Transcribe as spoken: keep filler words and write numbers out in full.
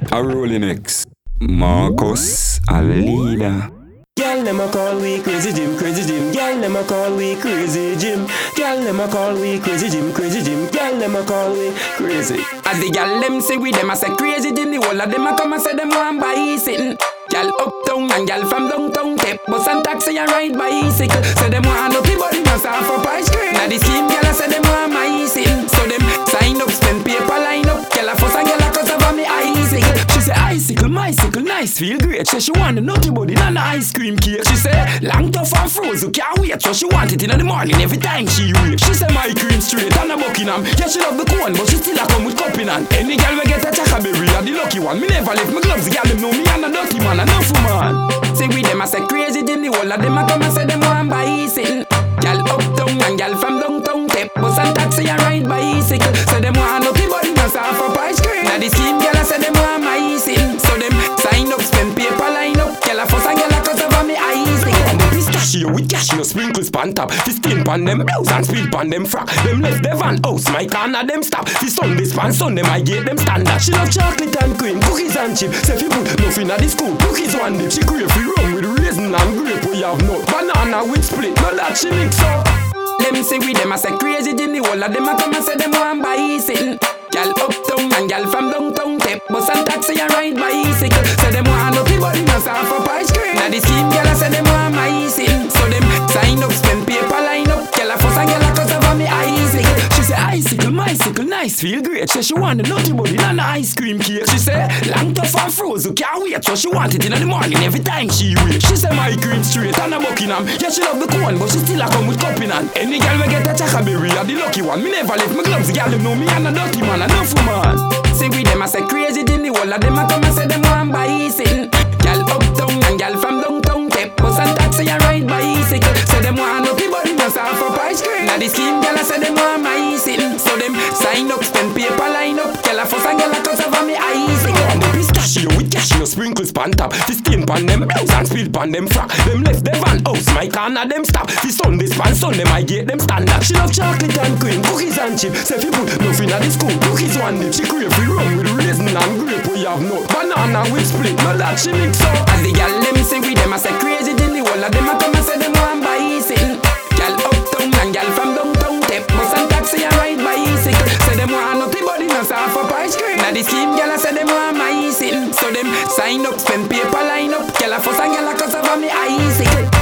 A rolling X, Marcus, a leader. Girl, them a call we Crazy Jim, Crazy Jim. Girl, them a call we Crazy Jim. Girl, them a call we Crazy Jim, Crazy Jim. Girl, them a call we crazy. As the girl them say we them a say Crazy Jim, the whole of them a come and say them want buy sitting. Girl uptown and girl from downtown, take bus and taxi and ride bicycle. Say them want no people in us half up ice cream. Now the scheme girl a say them want my sitting. So them sign up, spend paper line up. Girl a fuss and girl a cuss over me icicle. She say icicle, mycicle, nice, feel great. Say she want a nutty body and a ice cream cake. She say long tough and frozen, can't wait. So she want it in the morning every time she wake. She say my cream straight and a Buckingham. Yeah, she love the cone, but she still a come with cup in hand. Any girl we get a chakaberry, a the lucky one. Me never left my gloves, the girl them know me and a dirty man. Enough woman. Say we them a say Crazy Jim, the whole of them a come and say them want buy sitting. Girl uptown and girl from downtown, take bus and taxi and ride bicycle. Say them want no people in us half up ice cream. Now the scheme girl a say them want my sitting. So them sign up, spend paper line up. Girl a fuss and girl a cuss over me icicle. And the pistachio with cashew sprinkles pan top. Fi skin pan them blouse and speed pan them frock. Them left the van house, my corner them stop. Fi Sunday span Sunday my gate them standard. She love chocolate and cream, cookies and chip. Say fi put nothing at the school, cookies one dip. She crave fi rum with raisin and grape. We have nut, banana with split, no that she mix up. Them say we them a say Crazy Jim, the whole of them a come and say them want buy sitting. Girl uptown and girl from downtown, take bus and taxi and ride bicycle. Say them want no people in us half up ice cream. Now the scheme girl a say them want my sitting. So them sign up, spend paper line up. Girl a fuss and girl a cuss over me icicle. She say icicle, mycicle, nice, feel great. Say she want a nutty body and a ice cream cake. She say long tough and frozen, can't wait. So she want it in the morning every time she wake. She say my cream straight and a Buckingham. Yeah, she love the cone, but she still a come with cup in hand. Any girl we get a chakaberry, a the lucky one. Me never left my gloves, the girl them know me and a dirty man. Enough woman. Say we them a say Crazy Jim, the whole of them a come and say them want buy sitting. Girl uptown and girl from downtown, take bus and taxi and ride bicycle. Say them want no people in us half up ice cream. Now the scheme girl a say them want my sitting. So them sign up, spend paper line up. Girl a fuss and girl a cuss over me icicle. And the pistachio with cashew sprinkles pan top. Fi skin pan them blouse and speed pan them frock. Them left the van house, my corner them stop. Fi Sunday span Sunday my gate them standard. She love chocolate and cream, cookies and chip. Say fi put nothing at the school, cookies one dip. She crave fi rum with raisin and grape. We have nut, banana with split, no that she mix up. As the girl them say we them a say Crazy Jim, the whole of them a come and say them want buy sitting. Girl uptown and girl from downtown, take bus and taxi and ride bicycle. Say them want nutty body and half up ice cream. Now the scheme girl a say them want my sitting. So them sign up, spend paper line up. Girl a fuss and girl a cuss over me icicle.